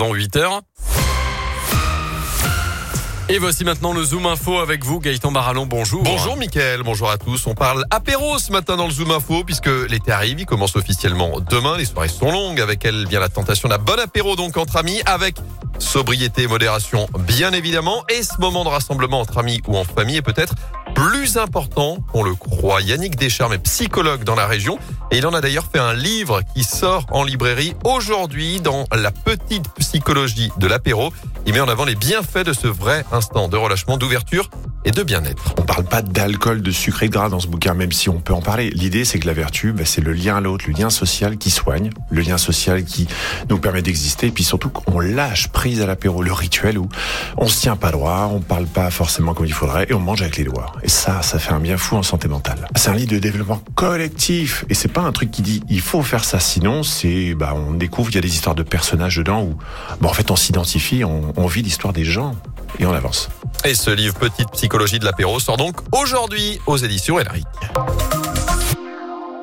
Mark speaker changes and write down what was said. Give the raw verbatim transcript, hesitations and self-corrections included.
Speaker 1: avant huit heures. Et voici maintenant le Zoom Info avec vous, Gaëtan Barallon, bonjour.
Speaker 2: Bonjour Mickaël, bonjour à tous. On parle apéro ce matin dans le Zoom Info puisque l'été arrive, il commence officiellement demain. Les soirées sont longues, avec elles vient la tentation d'un bon apéro donc entre amis, avec sobriété et modération bien évidemment. Et ce moment de rassemblement entre amis ou en famille est peut-être plus important qu'on le croit. Yannick Descharmes est psychologue dans la région et il en a d'ailleurs fait un livre qui sort en librairie aujourd'hui dans la petite psychologie de l'apéro. Il met en avant les bienfaits de ce vrai instant de relâchement, d'ouverture et de bien-être.
Speaker 3: On parle pas d'alcool, de sucre et de gras dans ce bouquin, même si on peut en parler. L'idée, c'est que la vertu, bah, c'est le lien à l'autre, le lien social qui soigne, le lien social qui nous permet d'exister, et puis surtout qu'on lâche prise à l'apéro, le rituel où on se tient pas droit, on parle pas forcément comme il faudrait, et on mange avec les doigts. Et ça, ça fait un bien fou en santé mentale. C'est un livre de développement collectif, et c'est pas un truc qui dit il faut faire ça, sinon c'est, bah, on découvre, il y a des histoires de personnages dedans où, bah, en fait, on s'identifie, on, on vit l'histoire des gens, et on avance.
Speaker 2: Et ce livre Petite psychologie de l'apéro sort donc aujourd'hui aux éditions Elric.